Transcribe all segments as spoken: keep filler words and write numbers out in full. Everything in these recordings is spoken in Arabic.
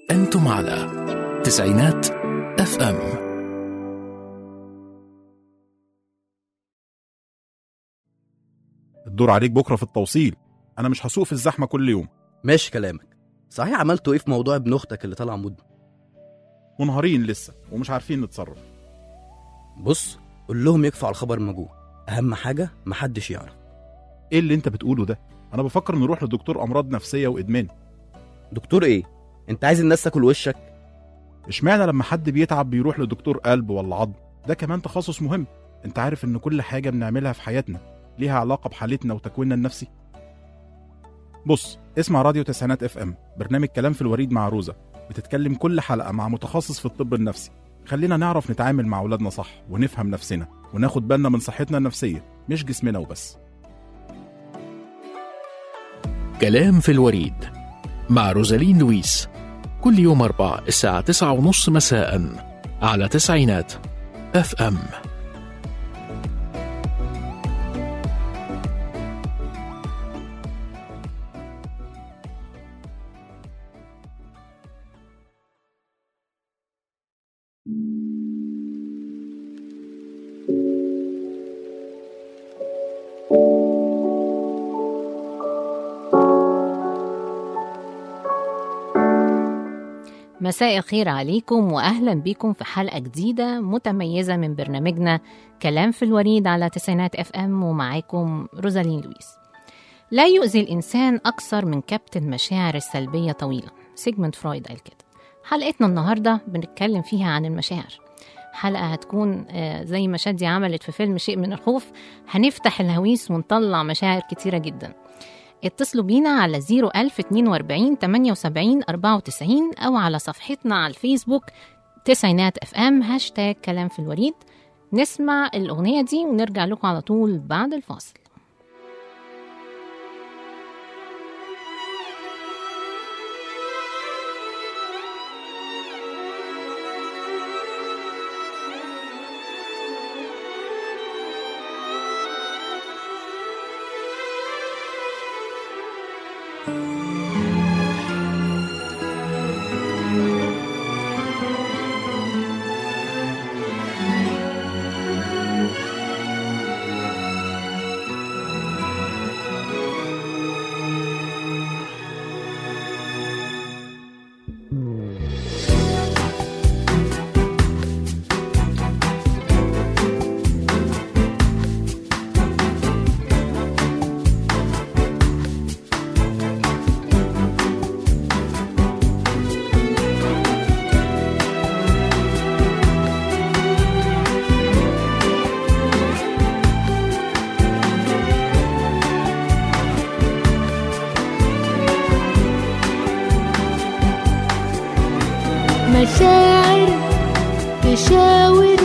أنتم على تسعينات اف ام. الدور عليك بكرة في التوصيل، أنا مش هسوق في الزحمة كل يوم. ماشي كلامك. صحيح عملتوا ايه في موضوع ابن اختك اللي طلع مدمن؟ منهارين لسه ومش عارفين نتصرف. بص، قول لهم يكفوا على الخبر الموجود، اهم حاجه محدش يعرف. إيه اللي أنت بتقوله ده؟ أنا بفكر نروح لدكتور أمراض نفسية وإدمان. دكتور ايه؟ انت عايز الناس تاكل وشك؟ اشمعنى لما حد بيتعب بيروح لدكتور قلب ولا عظم؟ ده كمان تخصص مهم. أنت عارف إن كل حاجة بنعملها في حياتنا ليها علاقة بحالتنا وتكويننا النفسي. بص، اسمع راديو تسعينات اف ام، برنامج كلام في الوريد مع روزا، بتتكلم كل حلقة مع متخصص في الطب النفسي. خلينا نعرف نتعامل مع أولادنا صح ونفهم نفسنا وناخد بالنا من صحتنا النفسية مش جسمنا وبس. كلام في الوريد مع روزالين لويس، كل يوم أربعة الساعة تسعة ونص مساء على تسعينات اف ام. مساء الخير عليكم وأهلا بكم في حلقة جديدة متميزة من برنامجنا كلام في الوريد على تسعينات اف ام، ومعاكم روزالين لويس. لا يؤذي الإنسان أكثر من كبت المشاعر السلبية طويلا، سيجموند فرويد قال كده. حلقتنا النهاردة بنتكلم فيها عن المشاعر. حلقة هتكون زي ما شادي عملت في فيلم شيء من الخوف، هنفتح الهويس ونطلع مشاعر كتيرة جدا. اتصلوا بينا على صفر ألف اتنين وأربعين تمانية وسبعين أربعة وتسعين أو على صفحتنا على الفيسبوك تسعينات اف ام هاشتاج كلام في الوريد. نسمع الأغنية دي ونرجع لكم على طول بعد الفاصل. مشاعر تشاور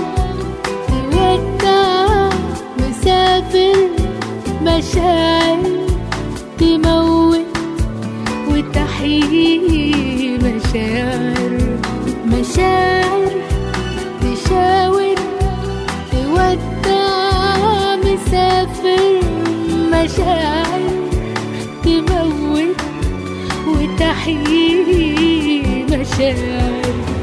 تودع مسافر، مشاعر تموت وتحيي، مشاعر مشاعر تشاور تودع مسافر، مشاعر تموت وتحيي، مشاعر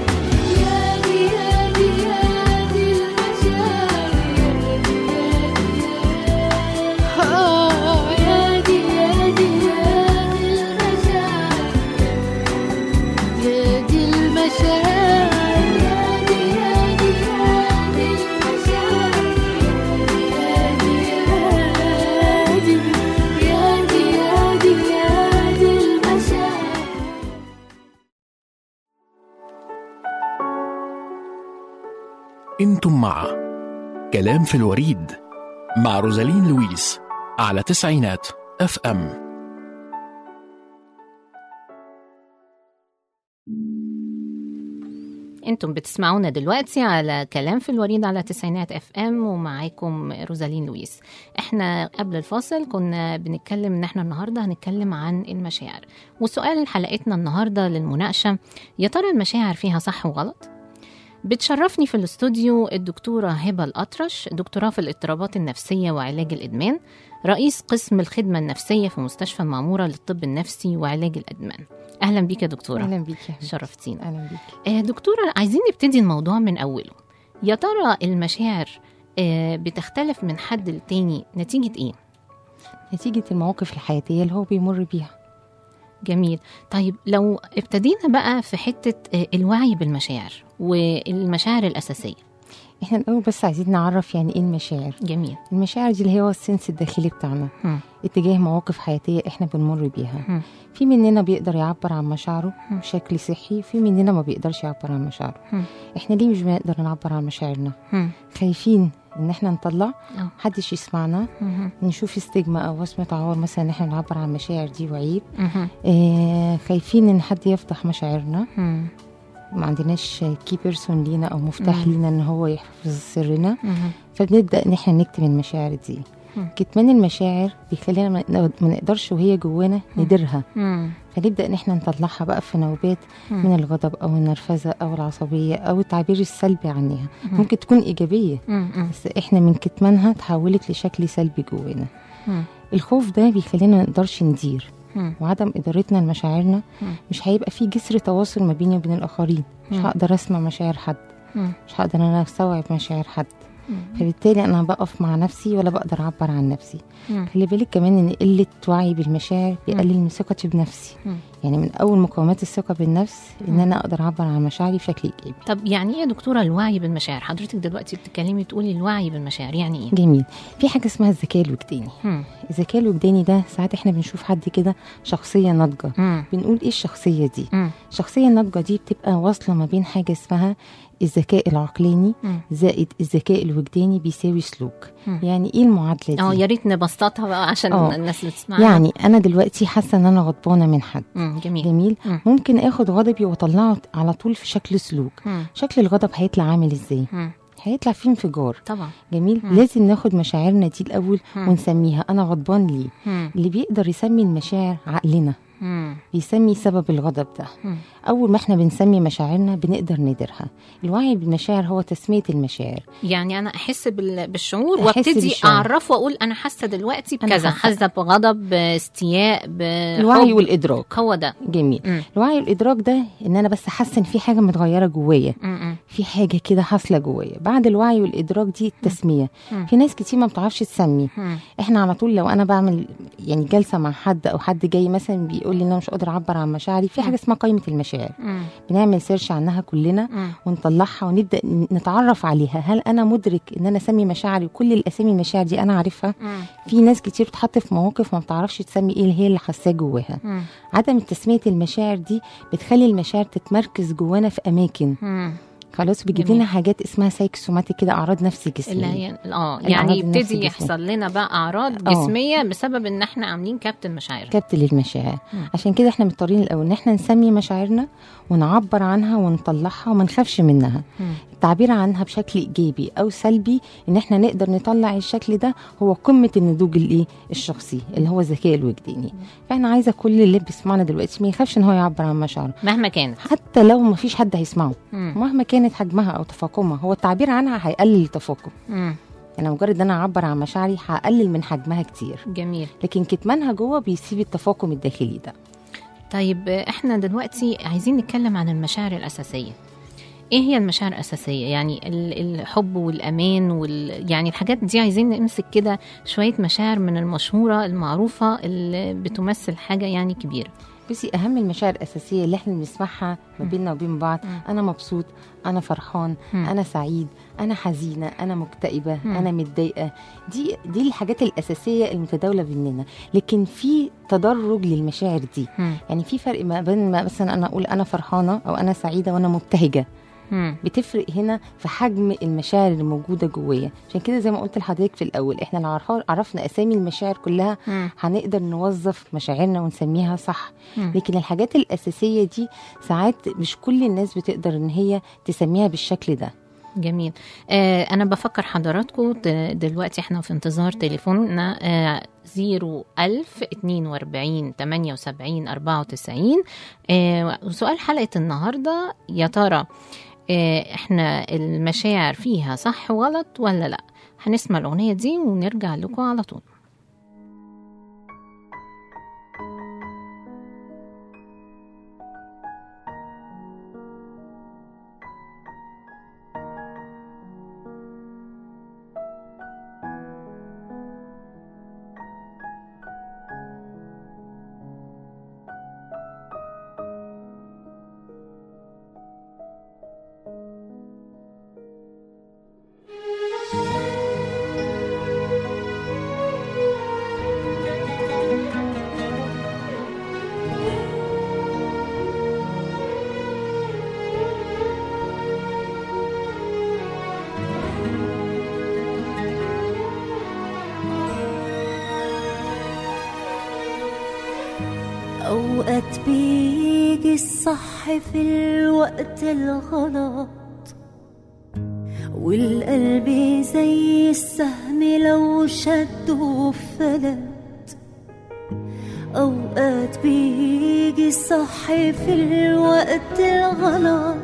انتم مع كلام في الوريد مع روزالين لويس على تسعينات اف ام. انتم بتسمعونا دلوقتي على كلام في الوريد على تسعينات اف ام، ومعاكم روزالين لويس. احنا قبل الفاصل كنا بنتكلم ان احنا النهارده هنتكلم عن المشاعر، وسؤال حلقتنا النهارده للمناقشه: يا ترى المشاعر فيها صح وغلط؟ بتشرفني في الاستوديو الدكتورة هبة الأطرش، دكتوراه في الاضطرابات النفسية وعلاج الإدمان، رئيس قسم الخدمة النفسية في مستشفى المعمورة للطب النفسي وعلاج الإدمان. أهلا بيك يا دكتورة. أهلا بيك يا حبيبتي. شرفتينا. أهلا بيك. آه دكتورة، عايزين نبتدي الموضوع من أوله. يا ترى المشاعر آه بتختلف من حد للتاني نتيجة إيه؟ نتيجة المواقف الحياتية اللي هو بيمر بيها. جميل. طيب لو ابتدينا بقى في حتة آه الوعي بالمشاعر والمشاعر الأساسية. احنا الأول بس عايزين نعرف يعني ايه المشاعر. جميل. المشاعر دي اللي هو السنس الداخلي بتاعنا هم. اتجاه مواقف حياتية احنا بنمر بيها. هم. في مننا بيقدر يعبر عن مشاعره بشكل صحي، في مننا ما بيقدرش يعبر عن مشاعره. هم. احنا ليه مش بنقدر نعبر عن مشاعرنا؟ هم. خايفين ان احنا نطلع أه. محدش يسمعنا، مهم. نشوف استجمة او وصمة عار مثلا ان احنا نعبر عن مشاعر دي وعيب. مهم. اه خايفين ان حد يفضح مشاعرنا، هم. ما عندناش كي بيرسون لينا او مفتاح مم. لينا ان هو يحفظ سرنا، مهم. فبنبدا ان احنا نكتم المشاعر دي. مم. كتمان المشاعر بيخلينا ما نقد- ما نقدرش وهي جوانا نديرها، مم. فنبدا ان احنا نطلعها بقى في نوبات مم. من الغضب او النرفزه او العصبيه او التعبير السلبي عنها. مم. ممكن تكون ايجابيه مم. بس احنا من كتمانها تحولت لشكل سلبي جوانا. مم. الخوف ده بيخلينا ما نقدرش ندير، مم. وعدم ادارتنا لمشاعرنا مم. مش هيبقى في جسر تواصل ما بيني وبين الاخرين. مش مم. هقدر اسمع مشاعر حد، مم. مش هقدر انا استوعب مشاعر حد، مم. فبالتالي انا بقف مع نفسي ولا بقدر اعبر عن نفسي. مم. خلي بالك كمان ان قله وعي بالمشاعر بيقلل من ثقتي بنفسي. مم. يعني من اول مقومات الثقه بالنفس ان انا اقدر اعبر عن مشاعري بشكل ايجابي. طب يعني ايه يا دكتوره الوعي بالمشاعر؟ حضرتك دلوقتي بتتكلمي تقولي الوعي بالمشاعر، يعني ايه؟ جميل. في حاجه اسمها الذكاء الوجداني. مم. الذكاء الوجداني ده ساعات احنا بنشوف حد كده شخصيه ناضجه، مم. بنقول ايه الشخصيه دي؟ مم. الشخصيه الناضجه دي بتبقى واصله ما بين حاجه اسمها الذكاء العقلاني مم. زائد الذكاء الوجداني بيساوي سلوك. مم. يعني ايه المعادله دي؟ اه يا ريت نبسطها بقى عشان آه. الناس اللي تسمعنا. يعني انا دلوقتي حاسه ان انا غضبانه من حد. مم. جميل. جميل. مم. ممكن اخد غضبي واطلعه على طول في شكل سلوك. مم. شكل الغضب هيطلع عامل ازاي؟ مم. هيطلع فيه انفجار. طبعا. جميل. مم. لازم ناخد مشاعرنا دي الاول مم. ونسميها. انا غضبان ليه؟ مم. اللي بيقدر يسمي المشاعر عقلنا، مم. بيسمي سبب الغضب ده. مم. اول ما احنا بنسمي مشاعرنا بنقدر نديرها. الوعي بالمشاعر هو تسميه المشاعر. يعني انا احس بال- بالشعور أحس وابتدي بالشعور. اعرفه واقول انا حاسه دلوقتي أنا بكذا، حاسة. حاسه بغضب، باستياء، الوعي بحب. والادراك. هو ده. جميل. مم. الوعي والادراك ده ان انا بس حاسه ان في حاجه متغيره جوايا، مم. في حاجه كده حاصله جوايا. بعد الوعي والادراك دي التسميه. مم. في ناس كتير ما بتعرفش تسمي. مم. احنا على طول لو انا بعمل يعني جلسه مع حد او حد جاي مثلا بيقول لي ان انا مش قادر اعبر عن مشاعري، في حاجه اسمها قائمه المشاعر. مم. بنعمل سيرش عنها كلنا مم. ونطلعها ونبدا نتعرف عليها. هل انا مدرك ان انا اسمي مشاعري وكل الاسامي المشاعر دي انا عارفها؟ مم. في ناس كتير بتحط في مواقف ما بتعرفش تسمي ايه اللي هي اللي حاساه جواها. مم. عدم تسميه المشاعر دي بتخلي المشاعر تتمركز جوانا في اماكن. مم. خلاص بيجيب جميل. لنا حاجات اسمها سايكوسوماتيك كده، اعراض نفسي اللي جسميه. هي اه الأعراض يعني النفسي يبتدي الجسمية. يحصل لنا بقى اعراض آه. جسميه بسبب ان احنا عاملين كبت المشاعر. كبت للمشاعر. مم. عشان كده احنا مضطرين الاول ان احنا نسمي مشاعرنا ونعبر عنها ونطلعها وما نخافش منها. مم. التعبير عنها بشكل ايجابي او سلبي ان احنا نقدر نطلع الشكل ده هو قمه النضوج الايه الشخصي اللي هو الذكاء الوجداني. فاحنا عايزه كل اللي بيسمعنا دلوقتي ما يخافش ان هو يعبر عن مشاعره مهما كانت. حتى لو ما فيش حد هيسمعه. مم. مهما كانت حجمها او تفاقمها، هو التعبير عنها هيقلل التفاقم. مم. يعني مجرد ان انا اعبر عن مشاعري هقلل من حجمها كتير، جميل. لكن كتمانها جوه بيسيب التفاقم الداخلي ده. طيب احنا دلوقتي عايزين نتكلم عن المشاعر الأساسية. ايه هي المشاعر الأساسية؟ يعني ال- الحب والأمان وال... يعني الحاجات دي عايزين نمسك كده شوية مشاعر من المشهورة المعروفة اللي بتمثل حاجة يعني كبيرة. بصي، اهم المشاعر الاساسيه اللي احنا بنسمعها ما بيننا وبين بعض، مم. انا مبسوط، انا فرحان، مم. انا سعيد، انا حزينه، انا مكتئبه، مم. انا متضايقه. دي دي الحاجات الاساسيه المتداوله بيننا. لكن في تدرج للمشاعر دي. مم. يعني في فرق ما بين ما مثلا انا اقول انا فرحانه او انا سعيده وانا مبتهجه. مم. بتفرق هنا في حجم المشاعر اللي موجوده جوايا. عشان كده زي ما قلت لحضرتك في الاول، احنا لو عرف- عرفنا اسامي المشاعر كلها مم. هنقدر نوظف مشاعرنا ونسميها صح. مم. لكن الحاجات الاساسيه دي ساعات مش كل الناس بتقدر ان هي تسميها بالشكل ده. جميل. آه أنا بفكر حضراتكم ت- دلوقتي احنا في انتظار تليفوننا آه زيرو ألف اتنين واربعين تمانية وسبعين أربعة وتسعين. آه وسؤال حلقة النهاردة، يا ترى آه، احنا المشاعر فيها صح وغلط ولا لا؟ هنسمع الأغنية دي ونرجع لكم على طول. أوقات بيجي الصح في الوقت الغلط، والقلب زي السهم لو شده فلت. أوقات بيجي الصح في الوقت الغلط،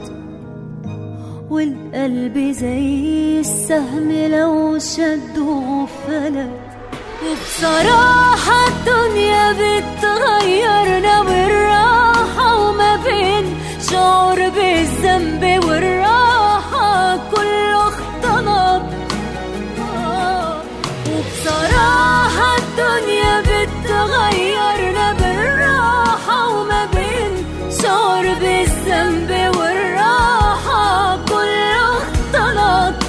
والقلب زي السهم لو شده فلت. وبصراحة الدنيا بتغيرنا بالراحة، وما بين شعور بالذنب والراحة كله اختلط. وبصراحة الدنيا بتغيرنا بالراحة، وما بين شعور بالذنب والراحة كله اختلط.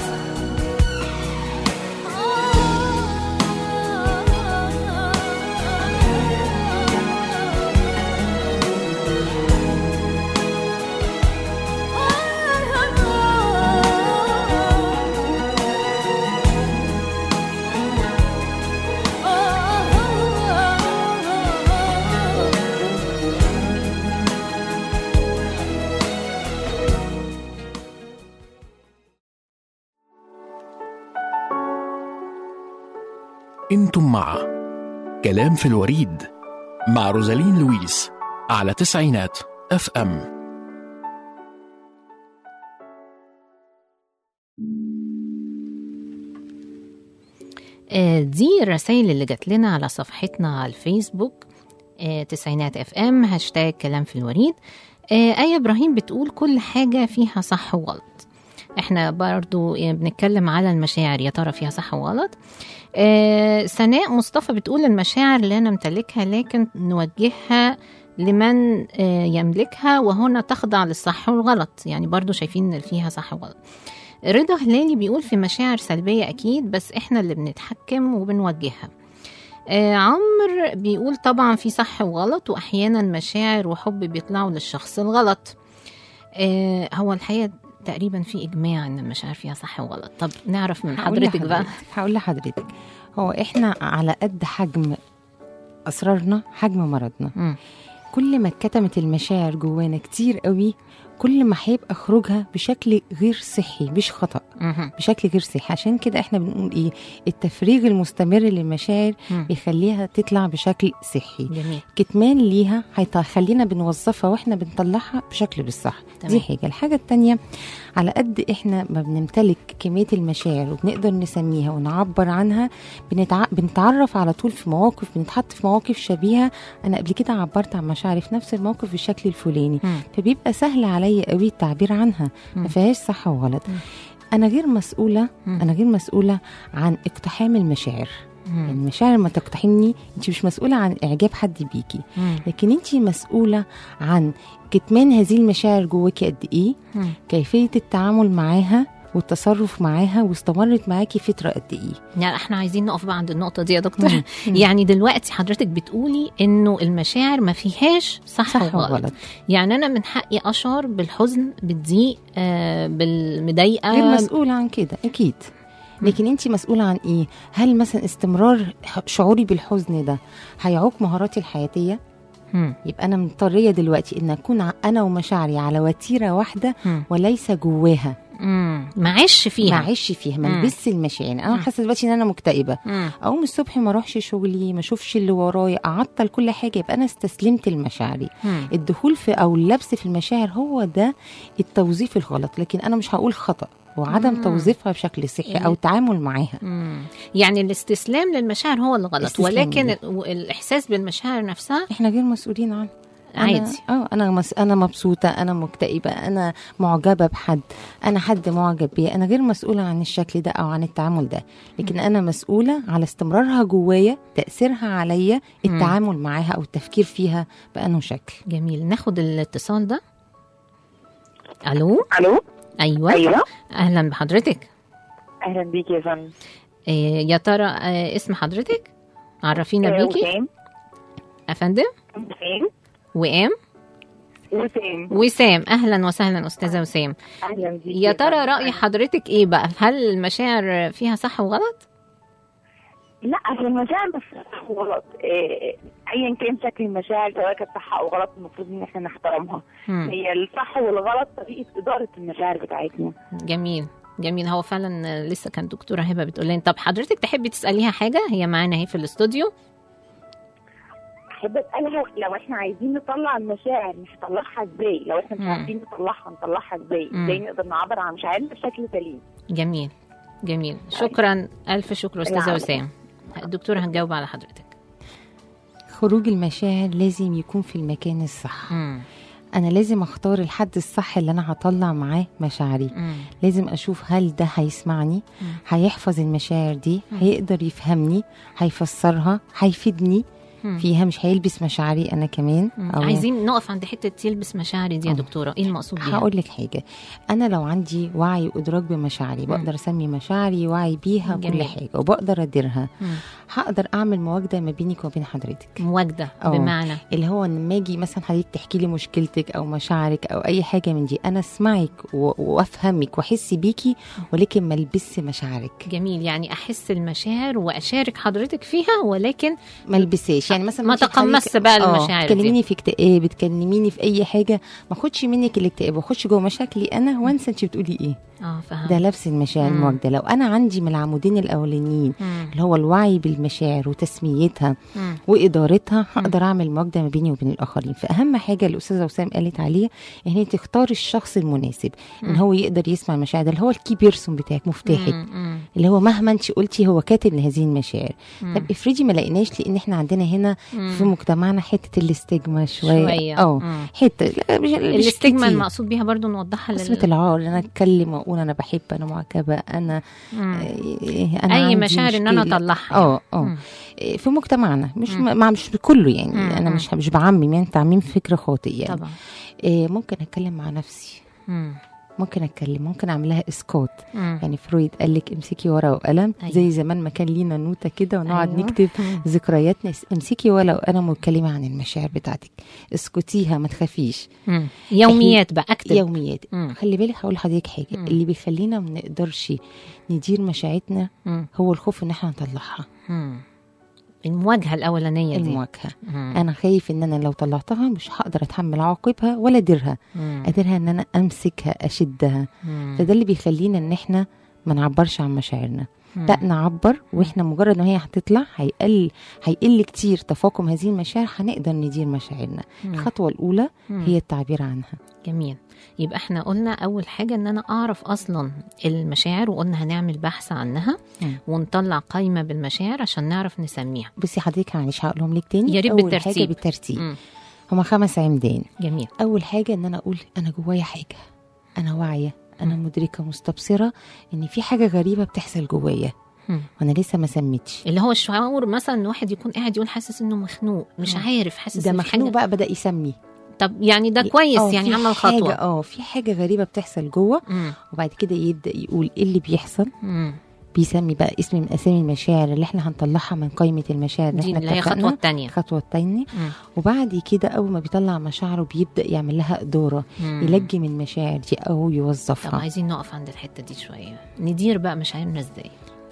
انتم مع كلام في الوريد مع روزالين لويس على تسعينات اف ام. آه، دي الرسائل اللي جات لنا على صفحتنا على الفيسبوك آه، تسعينات اف ام هاشتاج كلام في الوريد. آه، آية إبراهيم بتقول كل حاجة فيها صح وغلط. احنا برضو بنتكلم على المشاعر، يا ترى فيها صح وغلط. آه، سناء مصطفى بتقول المشاعر لا نمتلكها لكن نوجهها لمن آه، يملكها، وهنا تخضع للصح والغلط. يعني برضو شايفين ان فيها صح وغلط. رضا هلالي بيقول في مشاعر سلبية أكيد، بس إحنا اللي بنتحكم وبنوجهها. آه عمر بيقول طبعا في صح وغلط، وأحيانا مشاعر وحب بيطلعوا للشخص الغلط. آه هو الحقيقة تقريبا في إجماع إن المشاعر فيها صح وغلط. طب نعرف من حضرتك بقى. هقول لحضرتك، هو إحنا على قد حجم أسرارنا حجم مرضنا. م. كل ما اتكتمت المشاعر جوانا كتير قوي، كل ما هيبقى خروجها بشكل غير صحي، مش خطأ، بشكل غير صحي. عشان كده احنا بنقول ايه، التفريغ المستمر للمشاعر بيخليها تطلع بشكل صحي. جميل. كتمان ليها هيخلينا بنوظفها واحنا بنطلعها بشكل بالصح. دي حاجة. الحاجة التانية، على قد احنا ما بنمتلك كمية المشاعر وبنقدر نسميها ونعبر عنها، بنتع... بنتعرف على طول في مواقف، بنتحط في مواقف شبيهة. انا قبل كده عبرت عن مشاعري في نفس الموقف بالشكل الفلاني، م. فبيبقى سهل عليا قوي التعبير عنها، ما فيهاش صح وغلط. م. انا غير مسؤولة م. انا غير مسؤولة عن اقتحام المشاعر. يعني المشاعر ما تقتحمني، انت مش مسؤولة عن اعجاب حد بيكي، مم. لكن انت مسؤولة عن كتمان هذه المشاعر جواكي قد ايه، مم. كيفية التعامل معاها والتصرف معاها، واستمرت معاكي فترة قد ايه. يعني احنا عايزين نقف بقى عند النقطة دي يا دكتور. مم. يعني دلوقتي حضرتك بتقولي انه المشاعر ما فيهاش صح, صح وغلط. وغلط. يعني انا من حقي اشعر بالحزن، بالضيق، آه بالمضايقة، غير مسؤولة عن كده اكيد. لكن انت مسؤولة عن ايه؟ هل مثلا استمرار شعوري بالحزن ده هيعوق مهاراتي الحياتية؟ مم. يبقى انا مضطرية دلوقتي ان اكون انا ومشاعري على وتيرة واحدة، مم. وليس جواها. امم معيش فيها ما اعيش فيها، ما مم. البس المشاعر. انا حاسه دلوقتي ان انا مكتئبه، مم. اقوم الصبح ما اروحش شغلي، ما اشوفش اللي ورايا، اعطل كل حاجه، يبقى انا استسلمت لمشاعري. مم. الدخول في او اللبس في المشاعر هو ده التوظيف الغلط، لكن انا مش هقول خطأ، وعدم مم. توظيفها بشكل صحي او التعامل معاها. مم. يعني الاستسلام للمشاعر هو الغلط، استسلام ولكن ليه. ال- الاحساس بالمشاعر نفسها احنا غير مسؤولين عنها. عادي. أنا اه انا مس... انا مبسوطه، انا مكتئبه، انا معجبه بحد، انا حد معجب بيه، انا غير مسؤوله عن الشكل ده او عن التعامل ده، لكن انا مسؤوله على استمرارها جوايا، تاثيرها عليا، التعامل معاها او التفكير فيها بانه شكل. جميل. ناخد الاتصال ده. الو. الو. ايوه. ايوه اهلا بحضرتك. اهلا بيكي يا فندم. إيه يا ترى إيه اسم حضرتك؟ عرفينا آه، بيكي. وسام. افندم. وسام. وام. وسام. وسام. اهلا وسهلا استاذه وسام. اهلا بيكي يا ترى فندم. راي حضرتك ايه بقى؟ هل المشاعر فيها صح وغلط؟ لا، اصل المشاعر بس صح وغلط، إيه، ايا كان شكل المشاعر سواء كانت صح او غلط المفروض ان احنا نحترمها. مم. هي الصح والغلط طريقه اداره المشاعر بتاعتنا. جميل جميل. هو فعلا لسه كان دكتوره هبه بتقول لنا. طب حضرتك تحبي تساليها حاجه؟ هي معانا اهي في الاستوديو. احب اسالها لو احنا عايزين نطلع المشاعر نطلعها ازاي؟ لو احنا مش مم. عارفين نطلعها نطلعها ازاي؟ مم. ازاي نقدر نعبر عن مشاعرنا بشكل سليم؟ جميل جميل. شكرا الف شكر استاذه العفو. وسام. الدكتوره هتجاوب على حضرتك. خروج المشاعر لازم يكون في المكان الصح. مم. انا لازم اختار الحد الصح اللي انا هطلع معاه مشاعري. مم. لازم اشوف هل ده هيسمعني، مم. هيحفظ المشاعر دي، هيقدر يفهمني، هيفسرها، هيفيدني مم. فيها، مش هيلبس مشاعري انا كمان. مم. عايزين نقف عند حته يلبس مشاعري دي يا آه. دكتوره. ايه المقصود بيها؟ هقول لك حاجه، انا لو عندي وعي وادراك بمشاعري بقدر اسمي مشاعري وعي بيها جميل. كل حاجه وبقدر اديرها. مم. هقدر اعمل مواجده ما بينك وبين حضرتك، مواجده أه. بمعنى اللي هو لما اجي مثلا حضرتك تحكي لي مشكلتك او مشاعرك او اي حاجه من دي، انا اسمعك و- وافهمك واحس بيكي، ولكن ما البسش مشاعرك. جميل. يعني احس المشاعر واشارك حضرتك فيها، ولكن ما البسيش. يعني مثلا ما ممكن تقمصش حضرتك- بقى آه، المشاعر دي. تكلميني في اكتئاب، بتكلميني في اي حاجه، ما اخدش منك الاكتئاب واخش جوه مشاكلي انا وانسى انت بتقولي ايه. اه فهمت. ده لبس المشاعر مم. المواجده. لو انا عندي من العمودين الاولانيين مم. اللي هو الوعي بالمشاعر وتسميتها مم. وادارتها، هقدر اعمل مواجده ما بيني وبين الاخرين. فاهم حاجه الاستاذه وسام قالت عليها، ان هي تختار الشخص المناسب، ان هو يقدر يسمع المشاعر، اللي هو الكي بيرسون بتاعك، مفتاحك، مم. مم. اللي هو مهما انت قلتي هو كاتب لهذه المشاعر. مم. طب افرضي ما لقيناش، لان احنا عندنا هنا مم. في مجتمعنا حته الاستجمة شويه شوية. اه مم. حته لا، مش- مش الاستجمة كتير. المقصود بيها برضو نوضحها قسمة العار، انا اتكلم واقول انا بحب، انا معجبه، انا مم. إيه، انا اي عندي مشاعر ان انا مشكلة. اطلعها. اه مم. اه إيه، في مجتمعنا مش مم. مع مش بكله يعني. مم. انا مم. مش مش بعمم، يعني تعميم فكره خاطئ يعني. طبعا. إيه، ممكن اتكلم مع نفسي، مم. ممكن اتكلم، ممكن اعمل لها اسقاط. مم. يعني فرويد قال لك امسكي ورقه وقلم. أيوة. زي زمان ما كان لينا نوته كده ونقعد أيوة. نكتب مم. ذكرياتنا. امسكي ورقه وقلم واتكلمي عن المشاعر بتاعتك، اسكتيها، ما تخافيش. مم. يوميات بقى اكتب. يوميات. مم. خلي بالك، هقول لحضرتك حاجه، مم. اللي بيخلينا ما نقدرش ندير مشاعرنا مم. هو الخوف ان احنا نطلعها. مم. المواجهة الأولانية دي. المواجهه. مم. انا خايف ان انا لو طلعتها مش هقدر اتحمل عواقبها ولا اديرها. مم. اديرها ان انا امسكها، اشدها. مم. فده اللي بيخلينا ان احنا ما نعبرش عن مشاعرنا. مم. لا، نعبر، واحنا مجرد ما هي هتطلع هيقل هيقل كتير تفاقم هذه المشاعر، هنقدر ندير مشاعرنا. مم. الخطوه الاولى مم. هي التعبير عنها. جميل. يبقى احنا قلنا أول حاجة إن أنا أعرف أصلا المشاعر، وقلنا هنعمل بحث عنها مم. ونطلع قائمة بالمشاعر عشان نعرف نسميها. بصي حضرتك، معلش هقولهم لك تاني. يا ريت أول بالترتيب. حاجه بالترتيب. مم. هما خمس عمدان. جميل. اول حاجه ان انا اقول انا جوايا حاجه، انا واعيه، انا مدركه مستبصره ان في حاجه غريبه بتحصل جوايا مم. وانا لسه ما سميتش. اللي هو الشعور مثلا ان واحد يكون قاعد يقول حاسس انه مخنوق، مش مم. عارف، حاسس ده إن في مخنوق حاجة. بقى بدا يسمي. طب يعني ده كويس، آه، يعني في عمل حاجة- خطوة. اه في حاجه غريبه بتحصل جوه. مم. وبعد كده يبدا يقول ايه اللي بيحصل. مم. بيسمي بقى اسم من اسامي المشاعر اللي احنا هنطلعها من قائمه المشاعر اللي دي احنا اللي هي اتفقنا. الخطوة التانية. الخطوه الثانيه. مم. وبعد كده اول ما بيطلع مشاعره بيبدا يعمل لها اداره، مم. يلجم المشاعر دي او طب يوظفها. عايزين نقف عند الحتة دي شوية، ندير بقى مشاعرنا ازاي؟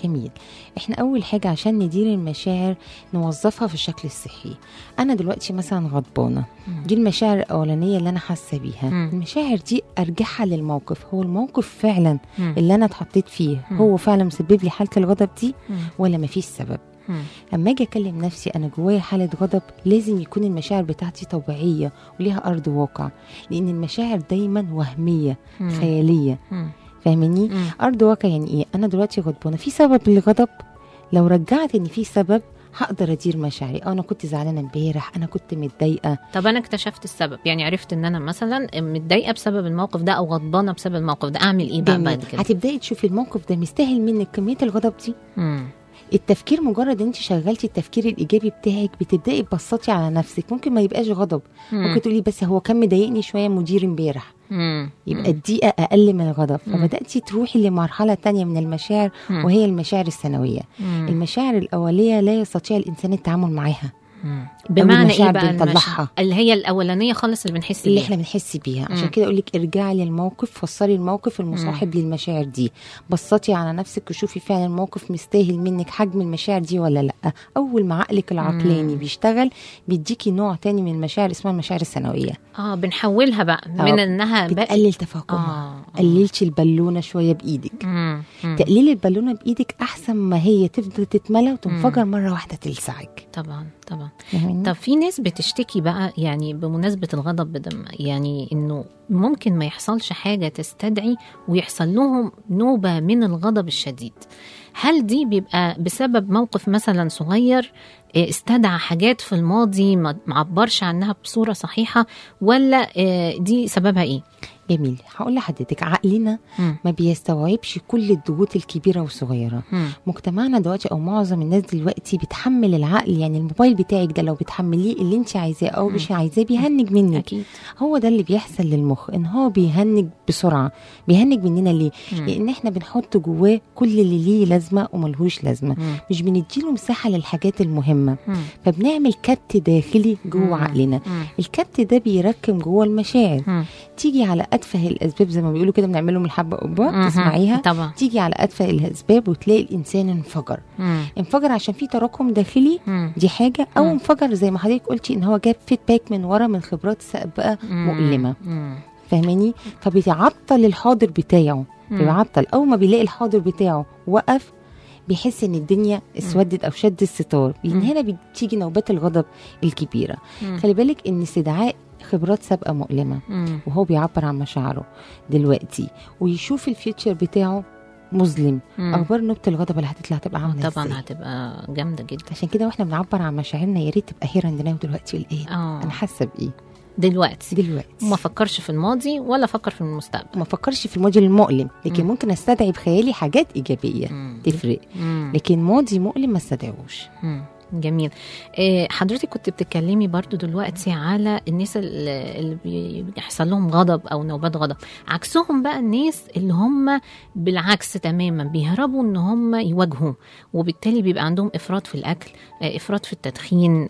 جميل. احنا اول حاجه عشان ندير المشاعر نوظفها في الشكل الصحي. انا دلوقتي مثلا غضبانه، دي المشاعر الاولانيه اللي انا حاسه بيها. مم. المشاعر دي ارجعها للموقف، هو الموقف فعلا مم. اللي انا اتحطيت فيه مم. هو فعلا مسبب لي حاله الغضب دي مم. ولا مفيش سبب؟ مم. اما اجي اكلم نفسي انا جوايا حاله غضب، لازم يكون المشاعر بتاعتي طبيعيه وليها ارض واقع، لان المشاعر دايما وهميه مم. خياليه. مم. فاهمني؟ مم. ارض واقع يعني ايه؟ انا دلوقتي غضبانه، في سبب للغضب. لو رجعت ان في سبب هقدر ادير مشاعري. انا كنت زعلانه امبارح، انا كنت متضايقه. طب انا اكتشفت السبب، يعني عرفت ان انا مثلا متضايقه بسبب الموقف ده او غضبانه بسبب الموقف ده، اعمل ايه بقى جميل. بعد كده؟ هتبداي تشوفي الموقف ده مستاهل منك كميه الغضب دي. مم. التفكير مجرد انت شغلتي التفكير الايجابي بتاعك، بتبداي تبسطي على نفسك. ممكن ما يبقاش غضب، مم. ممكن تقولي بس هو كان مضايقني شويه مدير امبارح، مم. يبقى الدقيقه اقل من الغضب. فبداتي تروحي لمرحله تانية من المشاعر، مم. وهي المشاعر الثانويه. مم. المشاعر الاوليه لا يستطيع الانسان التعامل معاها. مم. بمعنى ايه المشاعر بقى بنطلعها. المشاعر اللي هي الاولانيه خالص اللي بنحس اللي بيها؟ احنا بنحس بيها. مم. عشان كده اقول لك ارجعي للموقف، فسري الموقف المصاحب للمشاعر دي، بسطي على نفسك وشوفي فعلا الموقف مستاهل منك حجم المشاعر دي ولا لا. اول ما عقلك العقلاني مم. بيشتغل بيديكي نوع تاني من المشاعر اسمها المشاعر الثانويه. اه بنحولها بقى من آه. انها بقى بتقلل تفاقمها. آه. قللتي البالونه شويه بايدك. مم. مم. تقليل البالونه بايدك احسن ما هي تفضل تتملى وتنفجر مره واحده تلسعك. طبعا طبعا. فاهميني؟ طب في ناس بتشتكي بقى يعني بمناسبة الغضب بدم، يعني انه ممكن ما يحصلش حاجة تستدعي ويحصل لهم نوبة من الغضب الشديد. هل دي بيبقى بسبب موقف مثلا صغير إيه، استدعى حاجات في الماضي ما معبرش عنها بصورة صحيحة، ولا إيه دي سببها ايه؟ جميل. هقول لحضرتك عقلنا مم. ما بيستوعبش كل الضغوط الكبيره والصغيره. مم. مجتمعنا دلوقتي او معظم الناس دلوقتي بتحمل العقل، يعني الموبايل بتاعك ده لو بتحمليه اللي انت عايزاه او مش عايزاه بيهنج منك. أكيد. هو ده اللي بيحصل للمخ، ان هو بيهنج بسرعه. بيهنج مننا ليه؟ مم. لان احنا بنحط جواه كل اللي ليه لازمه وملهوش لازمه. مم. مش بنديله مساحه للحاجات المهمه. مم. فبنعمل كبت داخلي جوه مم. عقلنا. مم. الكبت ده بيركم جوه المشاعر. مم. تيجي على اتفه الاسباب، زي ما بيقولوا كده بنعمله من الحبه قبه. مم. تسمعيها طبعا. تيجي على اتفه الاسباب وتلاقي الانسان انفجر. مم. انفجر عشان في تراكم داخلي، مم. دي حاجه. او مم. انفجر زي ما حضرتك قلتي ان هو جاب فيدباك من ورا من خبرات سابقه مؤلمه. مم. فاهماني؟ فبيعطل الحاضر بتاعه. بيعطل اول ما بيلاقي الحاضر بتاعه وقف، بيحس ان الدنيا اسودت او شد الستار. من هنا بتيجي نوبات الغضب الكبيره. مم. خلي بالك ان استدعاء خبرات سابقه مؤلمه مم. وهو بيعبر عن مشاعره دلوقتي ويشوف الفيوتشر بتاعه مظلم، مم. اخبار نوبه الغضب اللي هتطلع تبقى عامله طبعا ازاي؟ هتبقى جامده جدا. عشان كده واحنا بنعبر عن مشاعرنا يا ريت تبقى هير عندنا دلوقتي والايه اه انا حاسه بايه دلوقتي، دلوقتي. وما فكرش في الماضي ولا فكر في المستقبل. ما فكرش في الماضي المؤلم، لكن مم. ممكن استدعي بخيالي حاجات ايجابيه مم. تفرق. مم. لكن ماضي مؤلم ما استدعوش. مم. جميل. إيه حضرتك كنت بتتكلمي برضو دلوقتي على الناس اللي اللي بيحصل لهم غضب او نوبات غضب، عكسهم بقى الناس اللي هم بالعكس تماما بيهربوا ان هم يواجهوا، وبالتالي بيبقى عندهم افراط في الاكل، افراط في التدخين،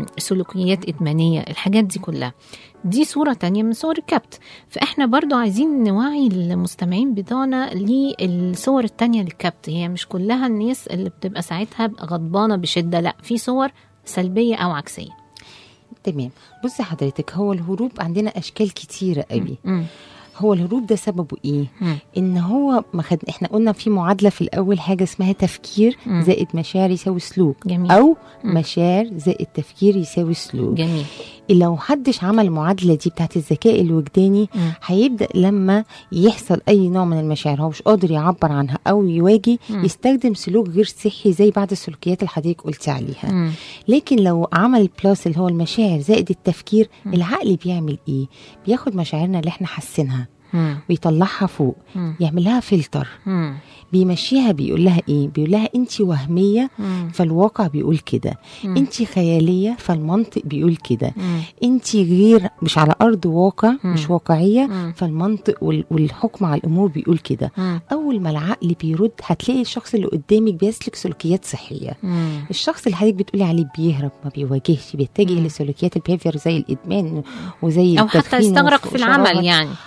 سلوكيات ادمانيه، الحاجات دي كلها دي صورة تانية من صور الكبت. فإحنا برضو عايزين نوعي المستمعين بتوعنا للصور التانية للكبت. هي مش كلها الناس اللي بتبقى ساعتها غضبانة بشدة، لا، في صور سلبية أو عكسية. تمام. بصي حضرتك، هو الهروب عندنا أشكال كتيرة قوي. مم. هو الهروب ده سببه ايه؟ مم. ان هو ما خد... احنا قلنا في معادله في الاول حاجه اسمها تفكير مم. زائد مشاعر يساوي سلوك. جميل. او مم. مشاعر زائد تفكير يساوي سلوك. جميل. لو حدش عمل المعادله دي بتاعت الذكاء الوجداني، مم. هيبدا لما يحصل اي نوع من المشاعر هو مش قادر يعبر عنها او يواجه، مم. يستخدم سلوك غير صحي زي بعض السلوكيات اللي حضرتك قلتي عليها. مم. لكن لو عمل بلس اللي هو المشاعر زائد التفكير، مم. العقل بيعمل ايه؟ بياخد مشاعرنا اللي احنا حاسينها مم. ويطلعها فوق، مم. يعمل لها فلتر، مم. بيمشيها. بيقول لها ايه؟ بيقول لها انت وهميه مم. فالواقع بيقول كده، مم. انت خياليه فالمنطق بيقول كده، مم. انت غير مش على ارض واقع، مم. مش واقعيه، مم. فالمنطق وال- والحكم على الامور بيقول كده. مم. اول ما العقل بيرد هتلاقي الشخص اللي قدامك بيسلك سلوكيات صحيه. مم. الشخص اللي حضرتك بتقولي عليه بيهرب ما بيواجهش، بيتجه مم. لسلوكيات البيهيفير زي الادمان وزي أو حتى التدخين يستغرق في والشراهة، العمل يعني. او ان هو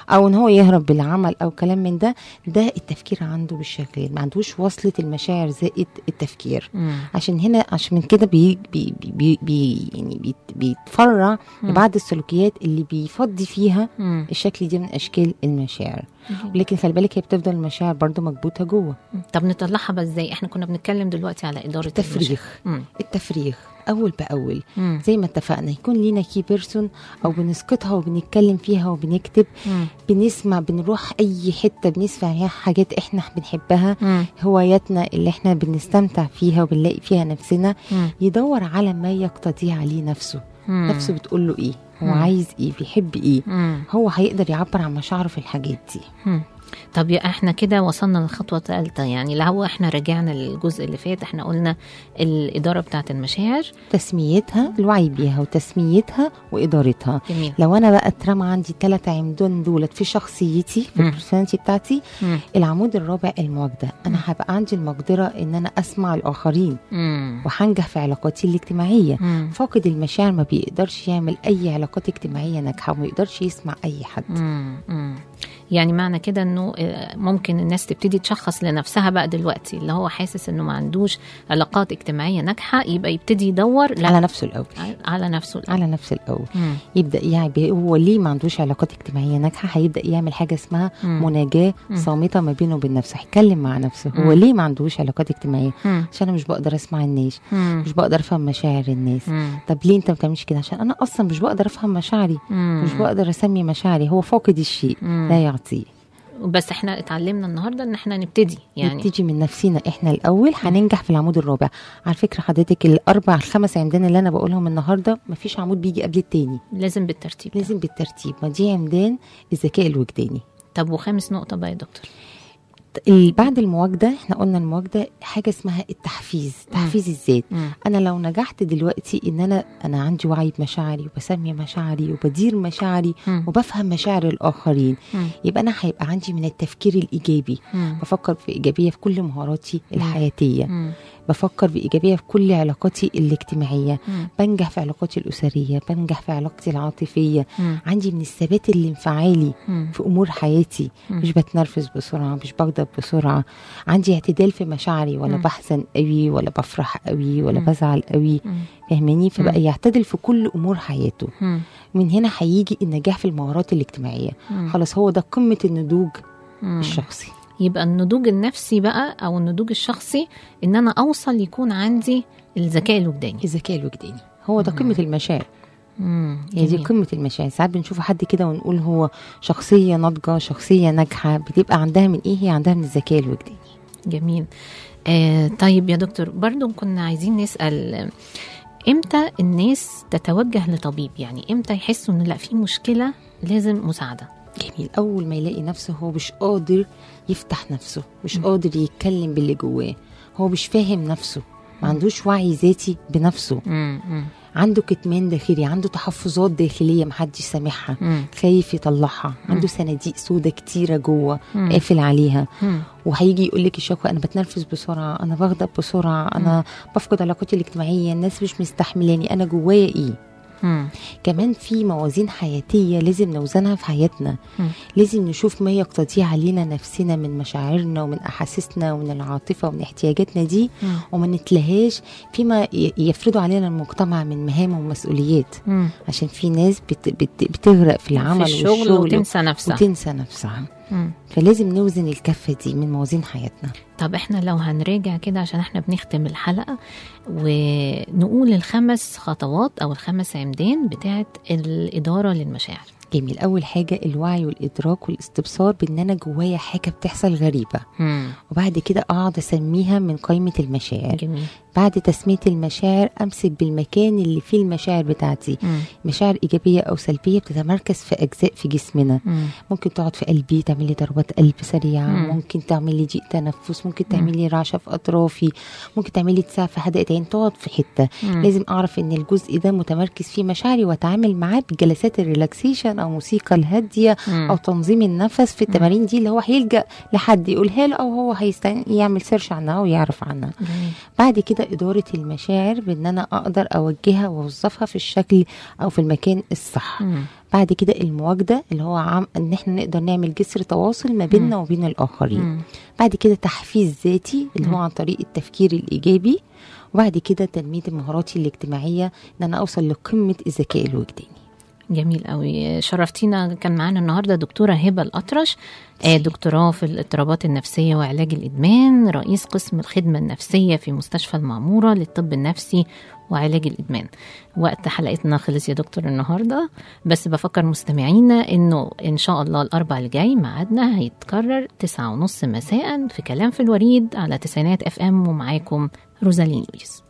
يهرب بالعمل او كلام من ده، ده التفكير عنده بالشكل، ما عندوش وصلة المشاعر زائد التفكير. مم. عشان هنا عشان من كده بي بي بي بي يعني بي بيتفرع لبعض السلوكيات اللي بيفضي فيها مم. الشكل دي من اشكال المشاعر. لكن خلي بالك هي بتفضل المشاعر برضو مكبوتة جوه. طب نطلعها بقى ازاي؟ احنا كنا بنتكلم دلوقتي على اداره التفريغ. المشاعر. التفريغ اول باول، مم. زي ما اتفقنا يكون لينا كي بيرسون او بنسقطها وبنتكلم فيها وبنكتب. مم. بنسمع، بنروح اي حته بنسمع فيها حاجات احنا بنحبها، مم. هواياتنا اللي احنا بنستمتع فيها وبنلاقي فيها نفسنا. مم. يدور على ما يقتضيه عليه نفسه. مم. نفسه بتقول له ايه، هو مم. عايز ايه، بيحب ايه. مم. هو هيقدر يعبر عن مشاعره في الحاجات دي. مم. طب يا احنا كده وصلنا للخطوه الثالثه، يعني لو احنا رجعنا للجزء اللي فات احنا قلنا الاداره بتاعه المشاعر، تسميتها، الوعي بيها وتسميتها وادارتها. جميل. لو انا بقى اترمى عندي ثلاث عمدان دولت في شخصيتي، في مم. البرسوناليتي بتاعتي، مم. العمود الرابع المواجده. انا هبقى عندي المقدره ان انا اسمع الاخرين مم. وهنجح في علاقاتي الاجتماعيه. مم. فاقد المشاعر ما بيقدرش يعمل اي علاقات اجتماعيه ناجحه وما يقدرش يسمع اي حد. مم. مم. يعني معنى كده انه آه، ممكن الناس تبتدي تشخص لنفسها بقى دلوقتي، اللي هو حاسس انه ما عندوش علاقات اجتماعيه ناجحه، يبقى يبتدي يدور لا على نفسه الاول. على نفسه الأول. على نفسه الاول. مم. يبدا يعني هو ليه ما عندوش علاقات اجتماعيه ناجحه، هيبدا يعمل حاجه اسمها مم. مناجاه مم. صامته ما بينه وبين نفسه. هيتكلم مع نفسه هو مم. ليه ما عندوش علاقات اجتماعيه. مم. عشان انا مش بقدر اسمع الناس، مم. مش بقدر افهم مشاعر الناس. مم. طب ليه انت ما بتعملش كده؟ عشان انا اصلا مش بقدر افهم مشاعري، مم. مش بقدر اسمي مشاعري. هو فاقد الشيء مم. لا يعطيه. بس احنا اتعلمنا النهارده ان احنا نبتدي يعني نبتدي من نفسنا احنا الاول، هننجح في العمود الرابع. على فكره حضرتك الاربع الخمس عمدان اللي انا بقولهم النهارده مفيش عمود بيجي قبل التاني، لازم بالترتيب. لازم بالترتيب. ما دي عمدان الذكاء الوجداني. طب وخامس نقطه بقى يا دكتور؟ ال- بعد المواجده احنا قلنا المواجده حاجه اسمها التحفيز، تحفيز الذات. مم. انا لو نجحت دلوقتي ان انا انا عندي وعي بمشاعري وبسمي مشاعري وبدير مشاعري مم. وبفهم مشاعر الاخرين، مم. يبقى انا هيبقى عندي من التفكير الايجابي. مم. بفكر في ايجابيه في كل مهاراتي الحياتيه. مم. بفكر بإيجابية في كل علاقاتي الاجتماعية. مم. بنجح في علاقاتي الأسرية، بنجح في علاقتي العاطفية. مم. عندي من الثبات الانفعالي مم. في أمور حياتي. مم. مش بتنرفز بسرعة، مش بغضب بسرعة. عندي اعتدال في مشاعري، ولا مم. بحزن قوي ولا بفرح قوي ولا مم. بزعل قوي. مم. فاهماني؟ فبقى مم. يعتدل في كل أمور حياته. مم. من هنا هيجي النجاح في المهارات الاجتماعية. مم. خلاص هو ده قمة النضوج مم. الشخصي. يبقى النضوج النفسي بقى او النضوج الشخصي ان انا اوصل يكون عندي الذكاء الوجداني. الذكاء الوجداني هو ده قمة المشاعر. امم هي دي قمة المشاعر. ساعات بنشوف حد كده ونقول هو شخصية ناضجة، شخصية ناجحة، بتبقى عندها من ايه؟ هي عندها من الذكاء الوجداني. جميل. آه طيب يا دكتور، برضو كنا عايزين نسأل امتى الناس تتوجه لطبيب؟ يعني امتى يحسوا ان لا في مشكلة لازم مساعدة؟ جميل. اول ما يلاقي نفسه هو مش قادر يفتح نفسه، مش قادر يتكلم باللي جواه، هو مش فاهم نفسه، ما عندوش وعي ذاتي بنفسه، امم عنده كتمان داخلي، عنده تحفظات داخلية محدش سامعها، مم. خايف يطلعها، عنده صناديق سودة كتيرة جوه مم. قافل عليها. مم. وهيجي يقول لك الشكوى انا بتنرفز بسرعه، انا بغضب بسرعه، انا بفقد علاقاتي الاجتماعيه، الناس مش مستحملاني، انا جوايا ايه. مم. كمان في موازين حياتيه لازم نوزنها في حياتنا. مم. لازم نشوف ما يقتضيه علينا نفسنا من مشاعرنا ومن احاسيسنا ومن العاطفه ومن احتياجاتنا دي، مم. وما نتلهاش فيما ي- يفرضوا علينا المجتمع من مهام ومسؤوليات. مم. عشان في ناس بت بت بتغرق في العمل في الشغل والشغل وتنسى نفسها. وتنسى نفسها. مم. فلازم نوزن الكفه دي من موازين حياتنا. طب احنا لو هنراجع كده عشان احنا بنختم الحلقة ونقول الخمس خطوات او الخمس عمدان بتاعت الإدارة للمشاعر. جميل. اول حاجه الوعي والادراك والاستبصار بان انا جوايا حاجه بتحصل غريبه، مم. وبعد كده اقعد اسميها من قائمه المشاعر. جميل. بعد تسميه المشاعر امسك بالمكان اللي فيه المشاعر بتاعتي. مم. مشاعر ايجابيه او سلبيه بتتمركز في اجزاء في جسمنا. مم. ممكن تقعد في قلبي تعمل لي ضربات قلب سريعه، مم. ممكن تعمل لي ضيق تنفس، ممكن تعمل لي رعشه في اطرافي، ممكن تعمل لي اتساع في حدقه عين، تقعد في حته. مم. لازم اعرف ان الجزء ده متمركز فيه مشاعري واتعامل معاه بجلسات الريلاكسيشن او موسيقى الهاديه مم. او تنظيم النفس في التمارين دي، اللي هو هيلجأ لحد يقولها له او هو هيستن يعمل سيرش عنها ويعرف عنها. جميل. بعد كده اداره المشاعر بان انا اقدر اوجهها واوظفها في الشكل او في المكان الصح. مم. بعد كده المواجده اللي هو عم ان احنا نقدر نعمل جسر تواصل ما بيننا وبين الاخرين. مم. بعد كده تحفيز ذاتي اللي هو عن طريق التفكير الايجابي. وبعد كده تنميه مهاراتي الاجتماعيه ان انا اوصل لقمه الذكاء الوجداني. جميل قوي، شرفتينا. كان معانا النهارده دكتوره هبه الأطرش، دكتوراه في الاضطرابات النفسيه وعلاج الادمان، رئيس قسم الخدمه النفسيه في مستشفى المعموره للطب النفسي وعلاج الادمان. وقت حلقتنا خلص يا دكتور النهارده، بس بفكر مستمعينا انه ان شاء الله الاربع اللي جاي ميعادنا هيتكرر تسعة ونص مساء في كلام في الوريد على تسعينات اف ام، ومعاكم روزالين لويس.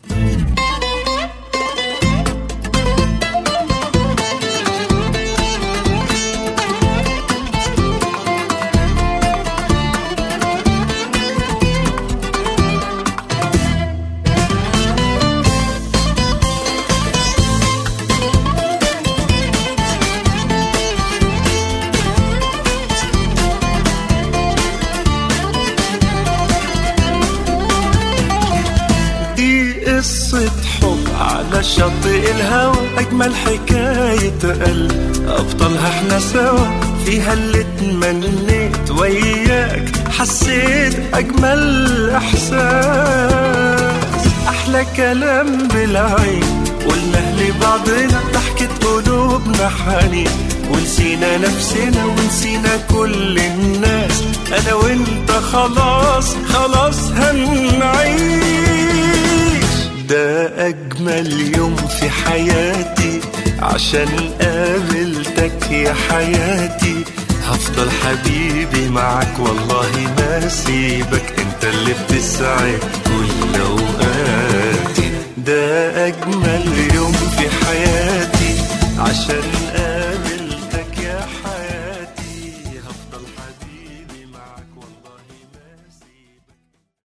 قصة حب على شاطئ الهوى، أجمل حكاية قلب أبطالها احنا سوا، فيها اللي اتمنيت وياك حسيت أجمل إحساس، أحلى كلام بالعين قلناه لبعضنا، ضحكة قلوبنا حنين ونسينا نفسنا ونسينا كل الناس، أنا وإنت خلاص خلاص هنعيش. ده أجمل يوم في حياتي عشان قابلتك يا حياتي، هفضل حبيبي معك والله ما سيبك، انت اللي بتسعد كل أوقاتي. ده أجمل